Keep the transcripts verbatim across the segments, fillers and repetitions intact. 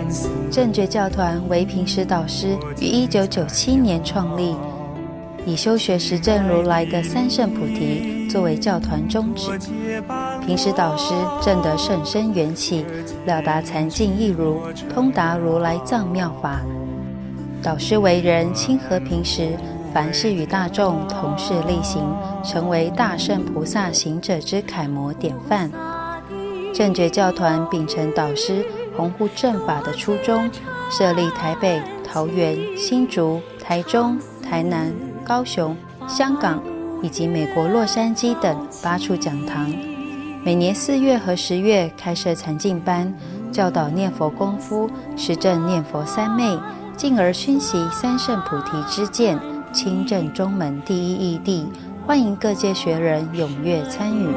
正觉教团为平时导师于一九九七年创立，以修学实证如来的三圣菩提作为教团宗旨。平时导师证得甚深缘起，了达禅境义如，通达如来藏妙法。导师为人亲和平时，凡事与大众同事力行，成为大圣菩萨行者之楷模典范。正觉教团秉承导师弘护正法的初衷，设立台北、桃园、新竹、台中、台南、高雄、香港以及美国洛杉矶等八处讲堂，每年四月和十月开设禅净班，教导念佛功夫，实证念佛三昧，进而熏习三圣菩提之见，亲证中门第一义谛，欢迎各界学人踊跃参与。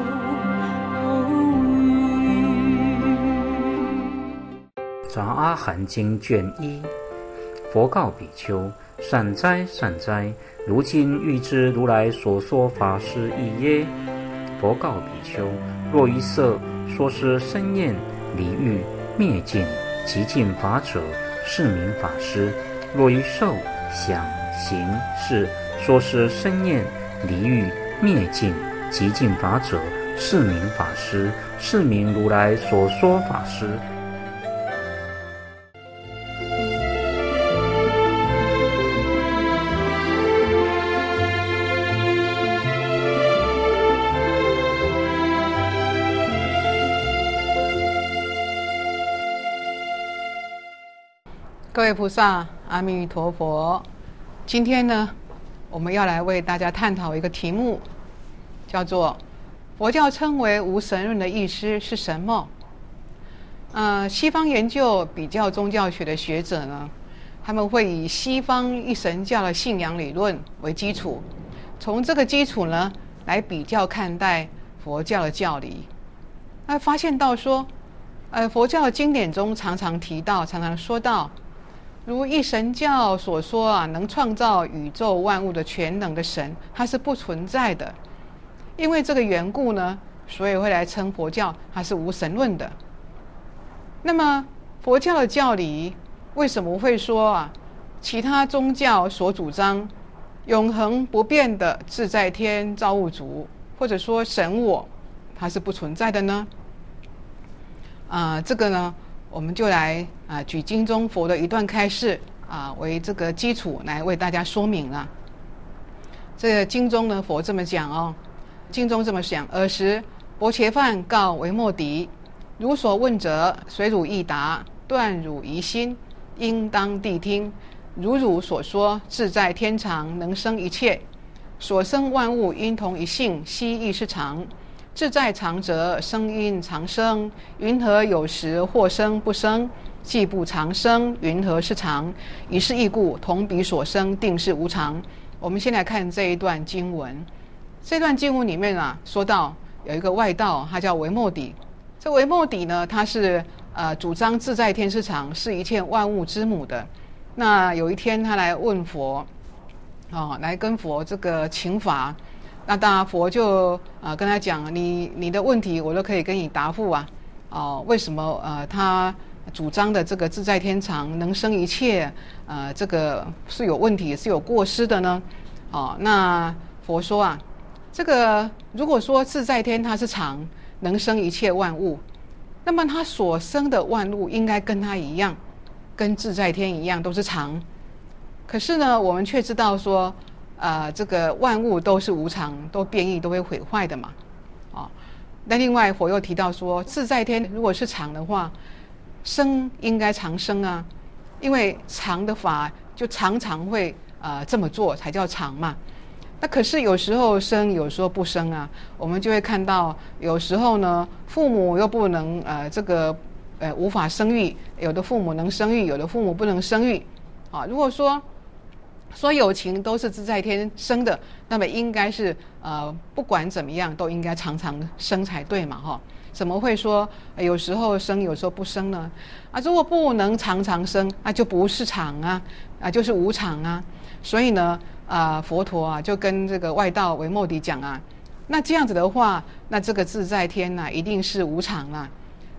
杂阿含经卷一，佛告比丘：善哉善哉，如今欲知如来所说法是义耶？佛告比丘：若于色说是生厌离欲灭尽极尽法者，是名法师；若于受想行识说是生厌离欲灭尽极尽法者，是名法师，是名如来所说法师。 各位菩萨，阿弥陀佛。今天呢，我们要来为大家探讨一个题目，叫做佛教称为无神论的意思是什么？呃，西方研究比较宗教学的学者呢，他们会以西方一神教的信仰理论为基础，从这个基础呢来比较看待佛教的教理。那发现到说，呃，佛教的经典中常常提到，常常说到，如一神教所说啊，能创造宇宙万物的全能的神，它是不存在的。因为这个缘故呢，所以会来称佛教它是无神论的。那么佛教的教理为什么会说啊，其他宗教所主张永恒不变的自在天造物主，或者说神我，它是不存在的呢？啊、呃，这个呢，我们就来啊、呃、举经中佛的一段开示啊、呃、为这个基础来为大家说明了。这个经中呢，佛这么讲哦，经中这么讲：尔时薄伽梵告维摩诘，汝所问者，随汝意答，断汝疑心，应当谛听。如汝所说，自在天常，能生一切，所生万物因同一性，悉亦是常。自在常者，生因常生，云何有时或生不生？既不常生，云何是常？以是义故，同彼所生，定是无常。我们先来看这一段经文。这段经文里面啊，说到有一个外道，他叫维摩诘。这维摩诘呢，他是呃主张自在天是常，是一切万物之母的。那有一天他来问佛，哦，来跟佛这个请法。那当然佛就呃跟他讲，你你的问题我都可以跟你答复啊。哦，为什么呃他主张的这个自在天常能生一切，呃这个是有问题，是有过失的呢？哦，那佛说啊，这个如果说自在天它是常，能生一切万物，那么它所生的万物应该跟它一样，跟自在天一样都是常。可是呢，我们却知道说，呃，这个万物都是无常，都变异，都会毁坏的嘛。哦，那另外佛又提到说，自在天如果是常的话，生应该常生啊，因为常的法就常常会呃这么做才叫常嘛。那可是有时候生，有时候不生啊，我们就会看到，有时候呢，父母又不能呃这个呃无法生育，有的父母能生育，有的父母不能生育啊。如果说说有情都是自在天生的，那么应该是呃不管怎么样都应该常常生才对嘛，哈。怎么会说有时候生有时候不生呢？啊，如果不能常常生，那就不是常啊，啊就是无常啊。所以呢，啊佛陀啊就跟这个外道维摩诘讲啊，那这样子的话，那这个自在天呐、啊、一定是无常啊。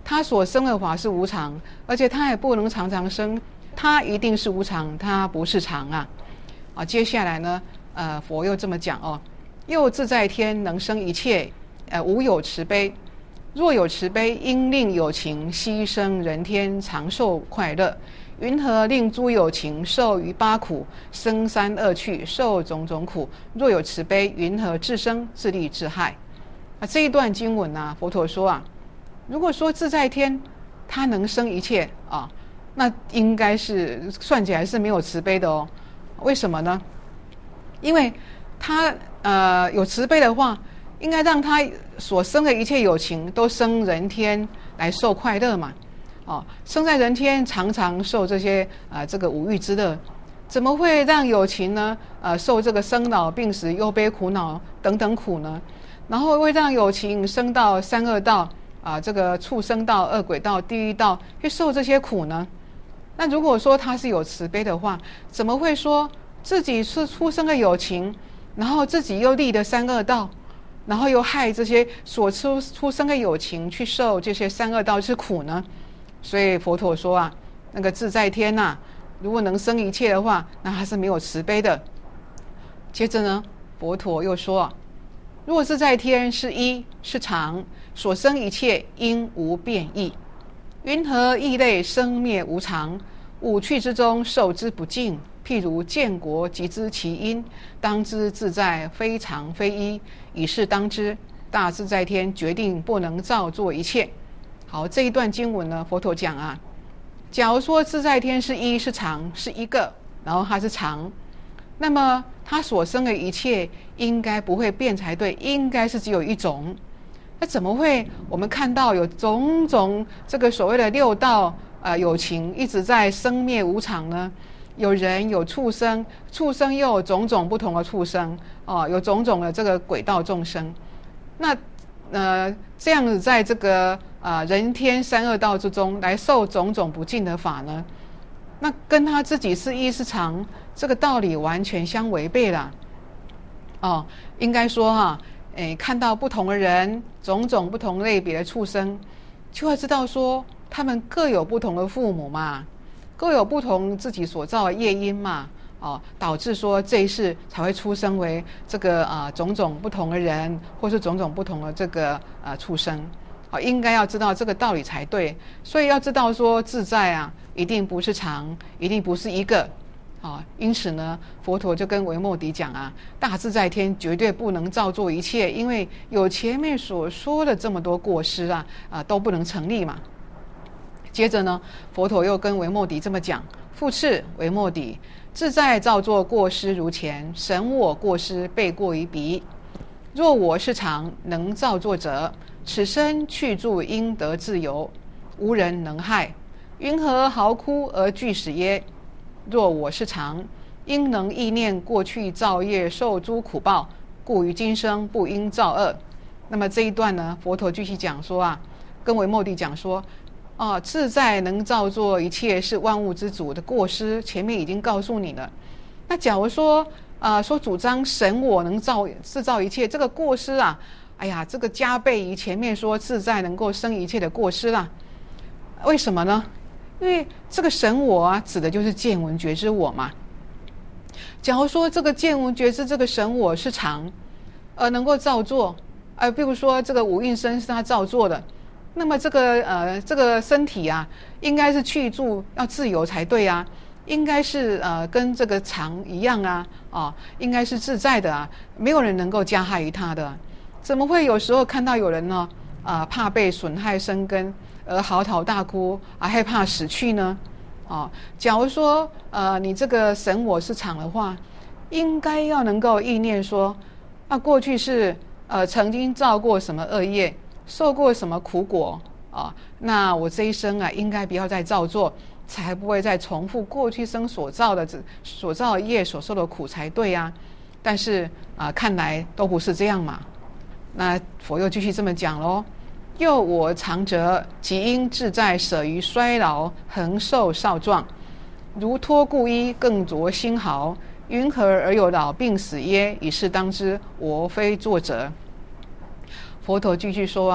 他所生的法是无常，而且他也不能常常生，他一定是无常，他不是常啊。啊，接下来呢，呃，佛又这么讲哦，又自在天能生一切，呃，无有慈悲。若有慈悲，应令有情牺牲人天，长寿快乐。云何令诸有情受于八苦，生三恶趣，受种种苦？若有慈悲，云何自生自利自害？啊，这一段经文啊，佛陀说啊，如果说自在天它能生一切啊，那应该是算起来是没有慈悲的哦。为什么呢？因为它呃有慈悲的话，应该让他所生的一切有情都生人天来受快乐嘛。哦，生在人天常常受这些啊、呃、这个五欲之乐，怎么会让有情呢呃受这个生老病死忧悲苦恼等等苦呢？然后会让有情生到三恶道啊、呃、这个畜生道、恶鬼道、地狱道去受这些苦呢？那如果说他是有慈悲的话，怎么会说自己是出生的有情，然后自己又立的三恶道，然后又害这些所出出生的有情去受这些三恶道之苦呢？所以佛陀说啊，那个自在天呐、啊，如果能生一切的话，那他是没有慈悲的。接着呢，佛陀又说啊，若自在天是一是常，所生一切应无变异。云何异类生灭无常？五趣之中受之不尽。譬如见国即知其因，当知自在非常非一，以是当知大自在天决定不能造作一切。好，这一段经文呢，佛陀讲啊，假如说自在天是一是常是一个，然后它是常，那么它所生的一切应该不会变才对，应该是只有一种。那怎么会我们看到有种种这个所谓的六道呃有情一直在生灭无常呢？有人有畜生，畜生又有种种不同的畜生哦，有种种的这个鬼道众生。那呃这样子在这个啊、呃、人天三恶道之中来受种种不尽的法呢，那跟他自己是一是常这个道理完全相违背了。哦，应该说哈、啊，诶，看到不同的人，种种不同类别的畜生，就会知道说他们各有不同的父母嘛。各有不同自己所造的业因嘛，哦，导致说这一世才会出生为这个啊、呃、种种不同的人，或是种种不同的这个呃畜生，好、哦，应该要知道这个道理才对。所以要知道说自在啊，一定不是常，一定不是一个，啊、哦，因此呢，佛陀就跟维摩诘讲啊，大自在天绝对不能造作一切，因为有前面所说的这么多过失啊，啊、呃、都不能成立嘛。接着呢，佛陀又跟维摩诘这么讲：复次，维摩诘，自在造作过失如前，神我过失倍过于彼。若我是常，能造作者，此身去住应得自由，无人能害。云何嚎哭而惧死耶？若我是常，应能忆念过去造业受诸苦报，故于今生不应造恶。那么这一段呢，佛陀继续讲说啊，跟维摩诘讲说。哦，自在能造作一切是万物之主的过失，前面已经告诉你了。那假如说啊、呃，说主张神我能造制造一切，这个过失啊，哎呀，这个加倍于前面说自在能够生一切的过失啦。为什么呢？因为这个神我啊，指的就是见闻觉知我嘛。假如说这个见闻觉知这个神我是常，呃，能够造作，呃，比如说这个五蕴身是他造作的。那么这个呃这个身体啊，应该是去住要自由才对啊，应该是呃跟这个常一样啊，啊，应该是自在的啊，没有人能够加害于他的，怎么会有时候看到有人呢啊、呃、怕被损害生根而嚎啕大哭啊，害怕死去呢？啊，假如说呃你这个神我是常的话，应该要能够意念说，啊过去是呃曾经造过什么恶业。受过什么苦果啊？那我这一生啊，应该不要再造作，才不会再重复过去生所造的所造的业所受的苦才对啊。但是啊，看来都不是这样嘛。那佛又继续这么讲喽：又我常者，即应自在舍于衰老，恒寿少壮，如脱故衣，更着新毫。云何而有老病死耶？以是当知，我非作者。佛陀继续说啊，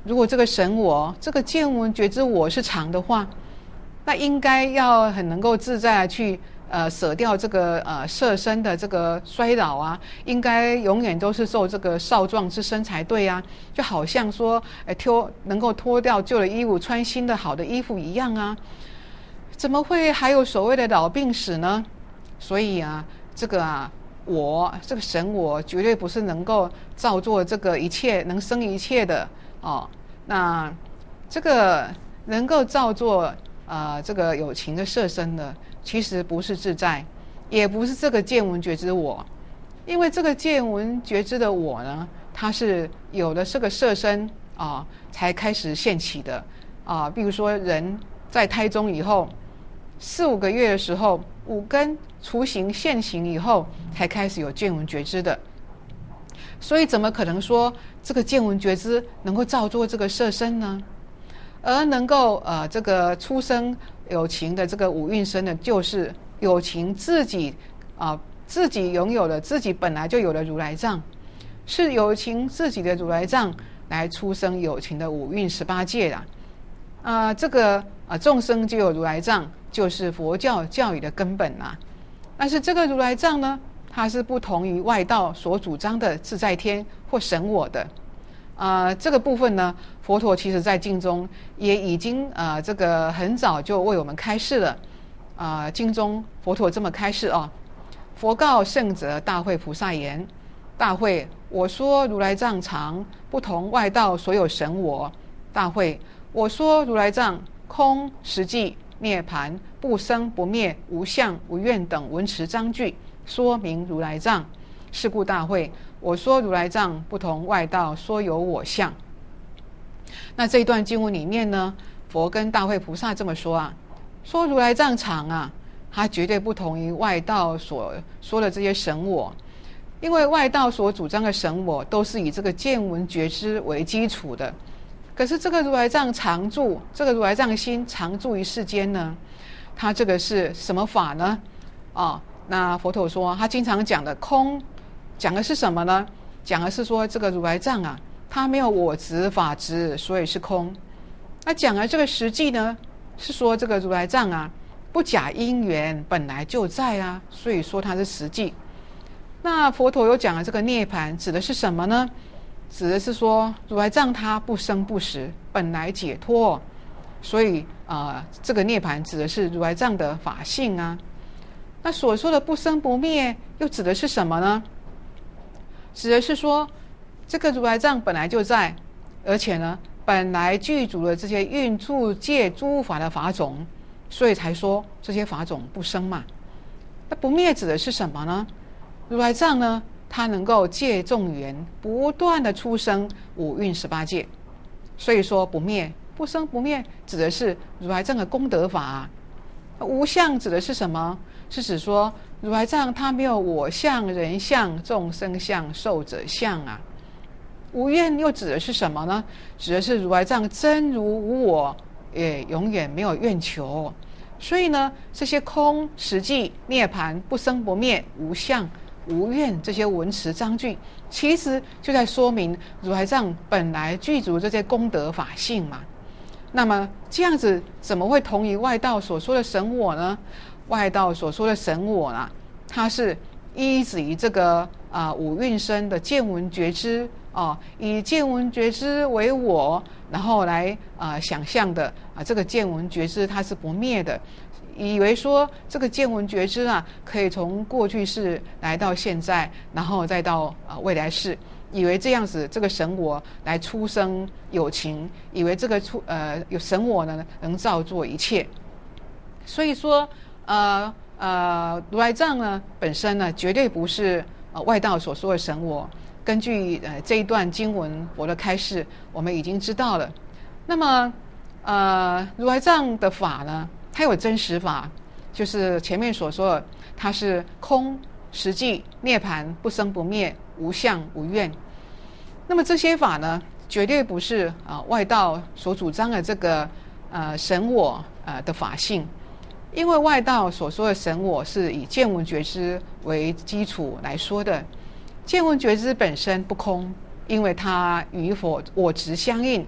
如果这个神我，这个见闻觉知我是常的话，那应该要很能够自在去呃舍掉这个呃色身的这个衰老啊，应该永远都是受这个少壮之身才对啊，就好像说呃脱能够脱掉旧的衣服，穿新的好的衣服一样啊，怎么会还有所谓的老病死呢？所以啊，这个啊。我这个神我绝对不是能够造作这个一切能生一切的哦。那这个能够造作呃这个有情的色身的，其实不是自在，也不是这个见闻觉知我，因为这个见闻觉知的我呢，它是有了这个色身啊、哦，才开始现起的啊。比如说人在胎中以后，四五个月的时候，五根雏形现行以后，才开始有见闻觉知的。所以怎么可能说这个见闻觉知能够造作这个色身呢？而能够呃这个出生有情的这个五蕴身的，就是有情自己啊、呃、自己拥有的，自己本来就有的如来藏，是有情自己的如来藏来出生有情的五蕴十八界啦。啊、呃，这个啊众生就有如来藏，就是佛教教义的根本啦。但是这个如来藏呢，它是不同于外道所主张的自在天或神我的。啊、呃，这个部分呢，佛陀其实在经中也已经呃这个很早就为我们开示了。啊、呃，经中佛陀这么开示哦：佛告圣者大慧菩萨言：大慧，我说如来藏常，不同外道所有神我。大慧，我说如来藏空实际涅盘不生不灭无相无愿等文词章句，说明如来藏。是故大慧，我说如来藏不同外道说有我相。那这一段经文里面呢，佛跟大慧菩萨这么说啊，说如来藏常啊，它绝对不同于外道所说的这些神我，因为外道所主张的神我都是以这个见闻觉知为基础的。可是这个如来藏常住，这个如来藏心常住于世间呢，它这个是什么法呢？哦，那佛陀说，他经常讲的空，讲的是什么呢？讲的是说这个如来藏啊，它没有我执法执，所以是空。那讲的这个实际呢，是说这个如来藏啊，不假因缘，本来就在啊，所以说它是实际。那佛陀有讲的这个涅盘，指的是什么呢？指的是说如来藏它不生不死，本来解脱，所以啊、呃，这个涅盘指的是如来藏的法性啊。那所说的不生不灭，又指的是什么呢？指的是说这个如来藏本来就在，而且呢，本来具足了这些运处界诸法的法种，所以才说这些法种不生嘛。那不灭指的是什么呢？如来藏呢，它能够借众缘不断的出生五蕴十八界，所以说不灭不生不灭指的是如来藏的功德法、啊。无相指的是什么？是指说如来藏它没有我相、人相、众生相、寿者相啊。无愿又指的是什么呢？指的是如来藏真如无我，也永远没有愿求。所以呢，这些空实际涅盘不生不灭无相无愿这些文词章句，其实就在说明如来藏本来具足这些功德法性嘛。那么这样子怎么会同于外道所说的神我呢？外道所说的神我呢，它是依止于这个啊、呃、五蕴身的见闻觉知啊、呃，以见闻觉知为我，然后来啊、呃、想象的啊、呃、这个见闻觉知它是不灭的，以为说这个见闻觉知啊可以从过去世来到现在，然后再到啊、呃、未来世。以为这样子这个神我来出生有情，以为这个出呃有神我呢能造作一切，所以说呃呃如来藏呢本身呢绝对不是呃外道所说的神我。根据呃这一段经文佛的开示，我们已经知道了。那么呃如来藏的法呢，它有真实法，就是前面所说的，它是空实际涅盘不生不灭无相无愿。那么这些法呢，绝对不是啊、呃、外道所主张的这个呃神我呃的法性，因为外道所说的神我是以见闻觉知为基础来说的。见闻觉知本身不空，因为它与否我执相应，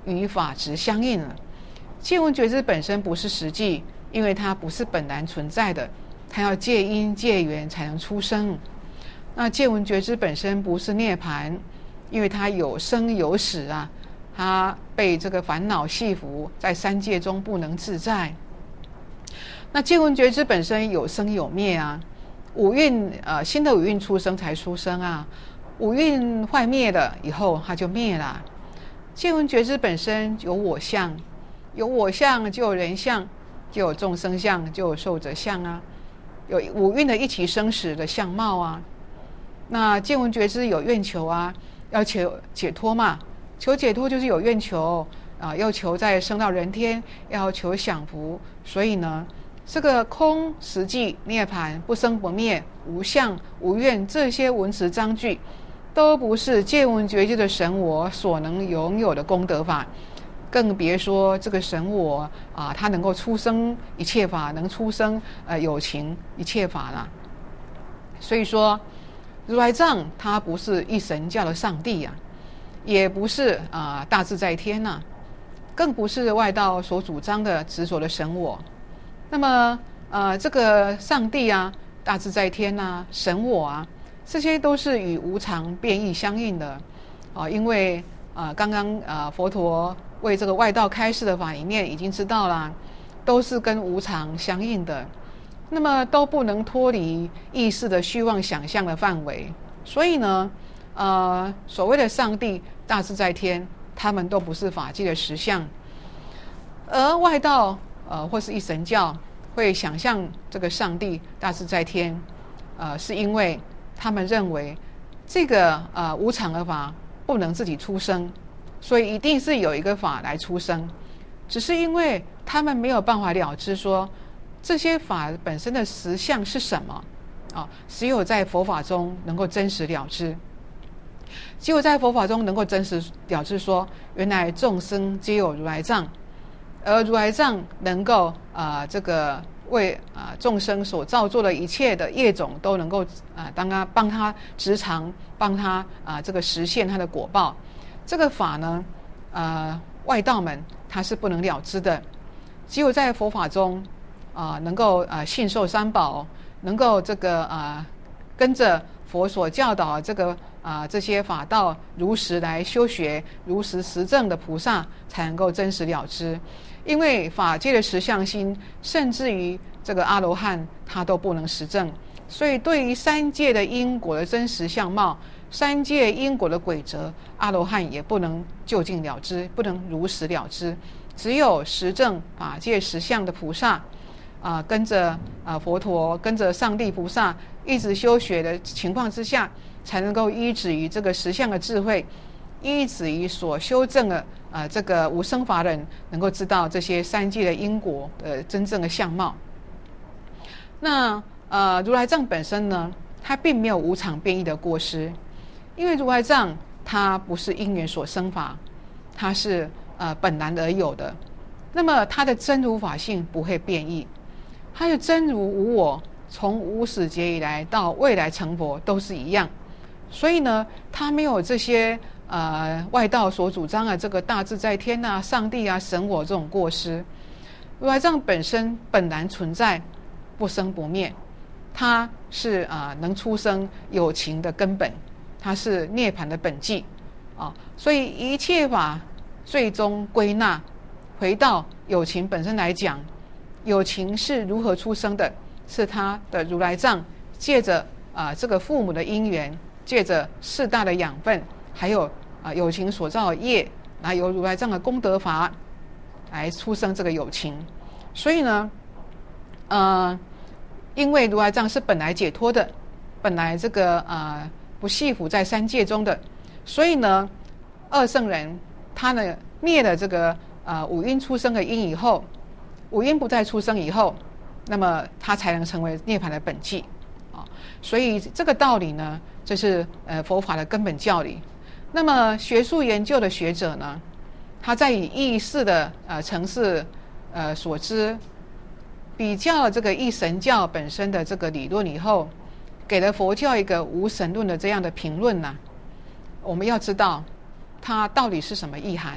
与法执相应了。借闻觉知本身不是实际，因为它不是本然存在的，它要借因借缘才能出生。那借闻觉知本身不是涅槃，因为它有生有死啊，它被这个烦恼系缚，在三界中不能自在。那借闻觉知本身有生有灭啊，五蕴呃新的五蕴出生才出生啊，五蕴坏灭了以后它就灭了。借闻觉知本身有我相，有我相就有人相，就有众生相，就有寿者相啊，有五蕴的一起生死的相貌啊。那借闻觉知有愿求啊，要求解脱嘛，求解脱就是有愿求啊，要求再升到人天，要求享福。所以呢，这个空、实际、涅槃、不生不灭、无相、无愿，这些文词章句，都不是借闻觉知的神我所能拥有的功德法，更别说这个神我啊，它能够出生一切法，能出生呃有情一切法了。所以说，如来藏它不是一神教的上帝呀、啊，也不是啊、呃、大自在天呐、啊，更不是外道所主张的执着的神我。那么呃这个上帝啊、大自在天啊、神我啊，这些都是与无常变异相应的啊、呃，因为啊、呃、刚刚啊、呃、佛陀为这个外道开示的法里面已经知道了，都是跟无常相应的。那么都不能脱离意识的虚妄想象的范围，所以呢，呃，所谓的上帝、大自在天，他们都不是法界的实相。而外道呃或是一神教会想象这个上帝、大自在天，呃，是因为他们认为这个呃无常的法不能自己出生，所以一定是有一个法来出生，只是因为他们没有办法了知说，这些法本身的实相是什么啊？只有在佛法中能够真实了知，只有在佛法中能够真实了知说，原来众生皆有如来藏，而如来藏能够啊、呃、这个为啊、呃、众生所造作的一切的业种都能够啊、呃、当他帮他执常，帮他啊、呃、这个实现他的果报。这个法呢，呃外道们他是不能了知的，只有在佛法中。啊、呃，能够啊、呃、信受三宝，能够这个啊、呃、跟着佛所教导这个啊、呃、这些法道如实来修学，如实实证的菩萨，才能够真实了知。因为法界的实相心，甚至于这个阿罗汉他都不能实证，所以对于三界的因果的真实相貌，三界因果的轨则，阿罗汉也不能究竟了知，不能如实了知。只有实证法界实相的菩萨。啊、呃，跟着啊、呃、佛陀，跟着上帝菩萨一直修学的情况之下，才能够依止于这个实相的智慧，依止于所修正的啊、呃、这个无生法忍，能够知道这些三界的因果的真正的相貌。那呃如来藏本身呢，它并没有无常变异的过失，因为如来藏它不是因缘所生法，它是呃本然而有的，那么它的真如法性不会变异。它的真如无我，从无始劫以来到未来成佛都是一样，所以呢，它没有这些呃外道所主张的这个大自在天啊、上帝啊、神我这种过失。如来藏本身本然存在，不生不灭，它是啊、呃、能出生有情的根本，它是涅槃的本际啊，所以一切法最终归纳回到有情本身来讲。有情是如何出生的？是他的如来藏借着啊、呃、这个父母的因缘，借着四大的养分，还有啊、呃、有情所造的业，来由如来藏的功德法来出生这个有情。所以呢，呃，因为如来藏是本来解脱的，本来这个啊、呃、不系缚在三界中的，所以呢，二圣人他呢灭了这个啊、呃、五阴出生的因以后。五阴不再出生以后，那么它才能成为涅槃的本际啊。所以这个道理呢，这是呃佛法的根本教理。那么学术研究的学者呢，他在以意识的呃层次呃所知，比较这个一神教本身的这个理论以后，给了佛教一个无神论的这样的评论呢、啊。我们要知道它到底是什么意涵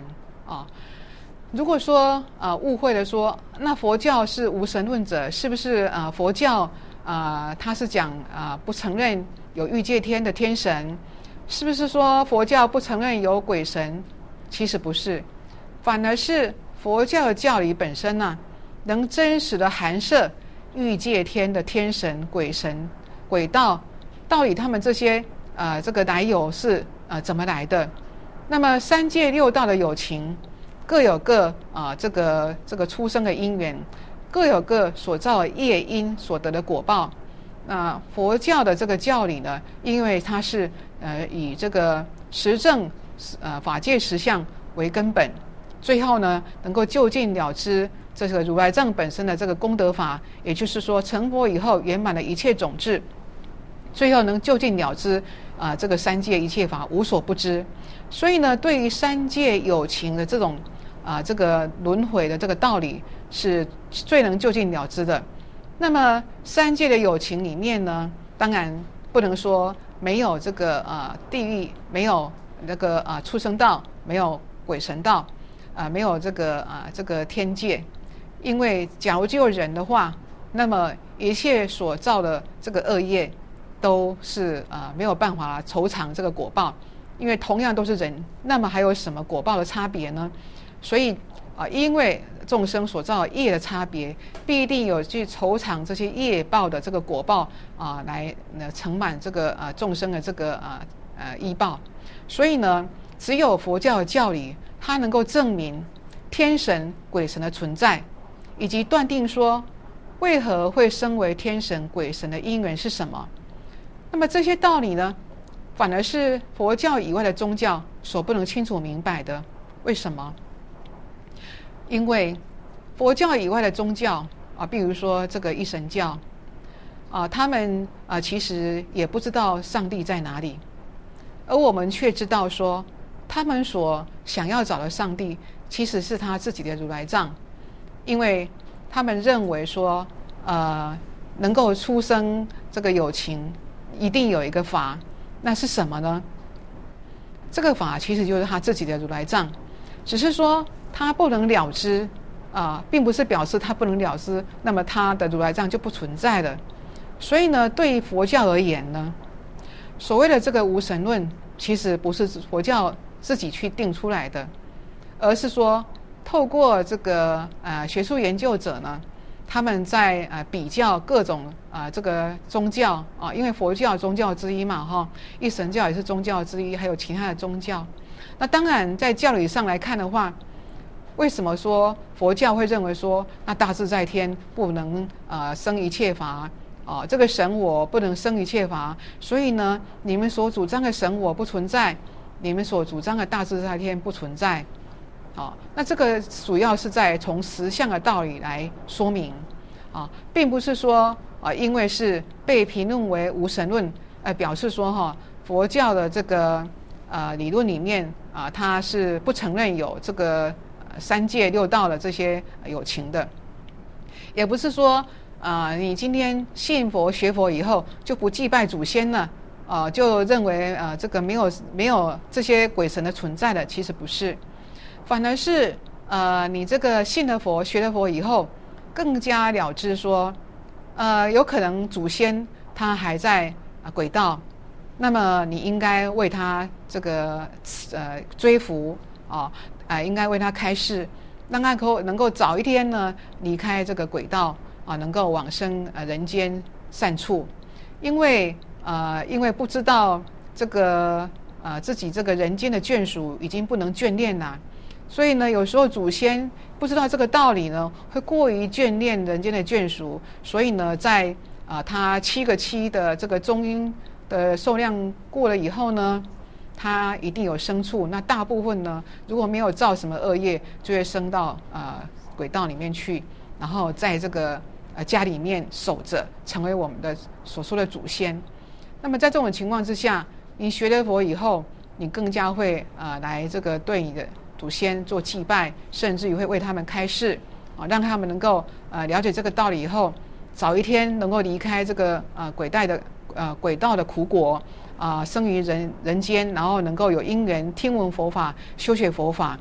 啊。如果说呃误会了说，那佛教是无神论者，是不是呃佛教呃他是讲啊、呃、不承认有欲界天的天神，是不是说佛教不承认有鬼神？其实不是，反而是佛教的教理本身呢、啊，能真实的含摄欲界天的天神、鬼神、鬼道，到底他们这些呃这个来由是呃怎么来的？那么三界六道的有情，各有各啊、呃、这个这个出生的因缘，各有各所造的业因所得的果报。那佛教的这个教理呢，因为它是呃以这个实证呃法界实相为根本，最后呢能够就近了知这个如来藏本身的这个功德法，也就是说成佛以后圆满了一切种智，最后能就近了知啊、呃、这个三界一切法无所不知。所以呢，对于三界有情的这种啊、呃、这个轮回的这个道理，是最能就近了知的。那么三界的有情里面呢，当然不能说没有这个呃地狱，没有那个啊、呃、畜生道，没有鬼神道，啊、呃、没有这个啊、呃、这个天界。因为假如只有人的话，那么一切所造的这个恶业都是啊、呃、没有办法酬偿这个果报，因为同样都是人，那么还有什么果报的差别呢？所以啊、呃，因为众生所造的业的差别，必定有去酬偿这些业报的这个果报啊、呃，来呢承满这个啊、呃、众生的这个啊 呃, 呃依报。所以呢，只有佛教的教理，它能够证明天神鬼神的存在，以及断定说为何会生为天神鬼神的因缘是什么。那么这些道理呢，反而是佛教以外的宗教所不能清楚明白的。为什么？因为佛教以外的宗教啊，比如说这个一神教啊，他们啊其实也不知道上帝在哪里，而我们却知道说，他们所想要找的上帝其实是他自己的如来藏，因为他们认为说，呃，能够出生这个有情，一定有一个法，那是什么呢？这个法其实就是他自己的如来藏，只是说他不能了知啊、呃，并不是表示他不能了知，那么他的如来藏就不存在了。所以呢，对于佛教而言呢，所谓的这个无神论，其实不是佛教自己去定出来的，而是说透过这个呃学术研究者呢，他们在呃比较各种啊、呃、这个宗教啊、呃，因为佛教宗教之一嘛哈，一神教也是宗教之一，还有其他的宗教。那当然在教理上来看的话，为什么说佛教会认为说，那大自在天不能呃生一切法啊、呃？这个神我不能生一切法，所以呢，你们所主张的神我不存在，你们所主张的大自在天不存在。哦，那这个主要是在从实相的道理来说明啊，并不是说啊，因为是被评论为无神论，呃，表示说哈、啊，佛教的这个呃理论里面啊，它是不承认有这个三界六道的这些有情的，也不是说啊，你今天信佛学佛以后就不祭拜祖先了，啊，就认为啊这个没有没有这些鬼神的存在的，其实不是。反而是呃，你这个信了佛、学了佛以后，更加了知说，呃，有可能祖先他还在啊鬼道，那么你应该为他这个呃追福啊，啊、呃，应该为他开示，让他能够能够早一天呢离开这个鬼道啊，能够往生呃人间善处，因为呃，因为不知道这个呃自己这个人间的眷属已经不能眷恋了。所以呢，有时候祖先不知道这个道理呢，会过于眷恋人间的眷属，所以呢，在啊、呃、他七个七的这个中阴的寿量过了以后呢，他一定有生处。那大部分呢，如果没有造什么恶业，就会升到啊、呃、鬼道里面去，然后在这个呃家里面守着，成为我们的所说的祖先。那么在这种情况之下，你学了佛以后，你更加会啊、呃、来这个对你的祖先做祭拜，甚至于会为他们开示啊，让他们能够呃了解这个道理以后，早一天能够离开这个呃鬼道的呃鬼道的苦果啊、呃，生于人人间，然后能够有因缘听闻佛法、修学佛法啊、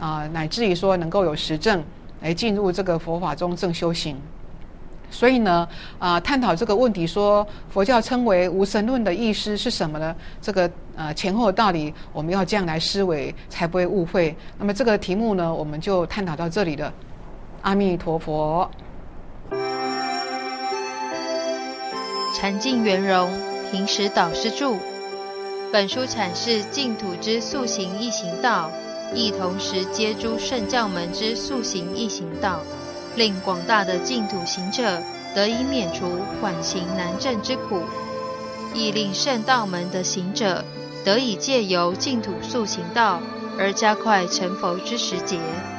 啊、呃，乃至于说能够有实证来进入这个佛法中正修行。所以呢，啊、呃，探讨这个问题说，佛教称为无神论的意思是什么呢？这个呃前后的道理，我们要这样来思维，才不会误会。那么这个题目呢，我们就探讨到这里了。阿弥陀佛。 禅净圆融，平时导师著。本书阐释净土之速行易行道，亦同时接诸圣教门之速行易行道，令广大的净土行者得以免除缓行难证之苦，亦令圣道门的行者得以借由净土速行道而加快成佛之时节。